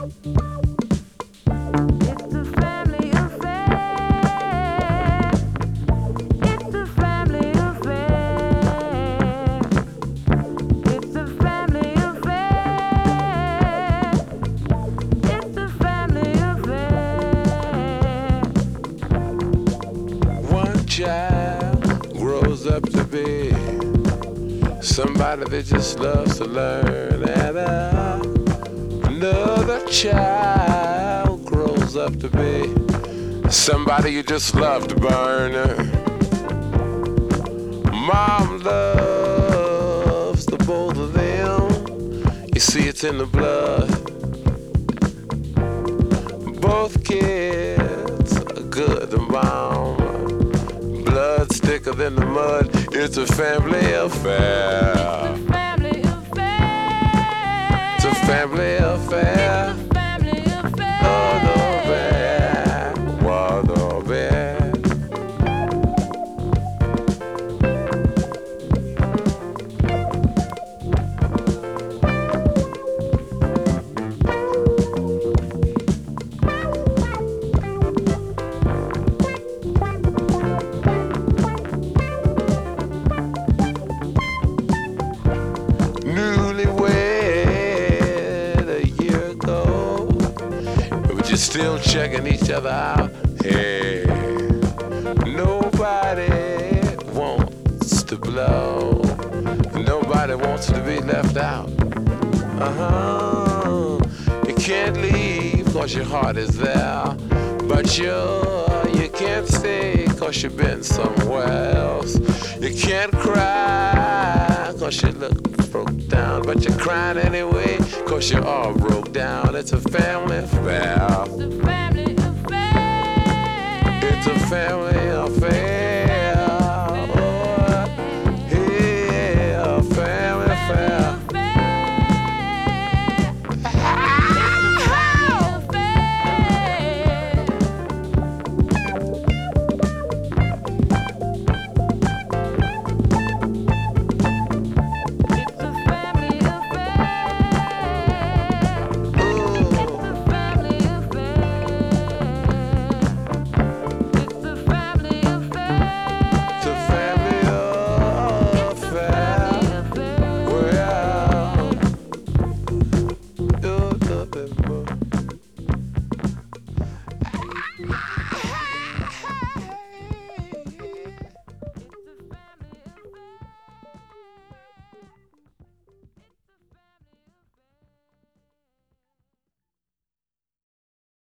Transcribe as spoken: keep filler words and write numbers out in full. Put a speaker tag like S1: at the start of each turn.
S1: Somebody that just loves to learn, and uh, another child grows up to be somebody you just love to burn. Mom loves the both of them. You see, it's in the blood. Both kids are good to mom. Blood's thicker than the mud. It's a family affair.
S2: It's a family affair.
S1: It's a family affair.
S2: It's a family affair.
S1: Oh, no bad. Wow, no bad. Still checking each other out. Hey, nobody wants to blow. Nobody wants to be left out. Uh-huh. You can't leave cause your heart is there. But you, you can't stay cause you've been somewhere else. You can't cry cause you look broke down. But you're crying anyway cause you're all broke down. It's a family affair.
S2: It's a family affair.
S1: It's a family affair.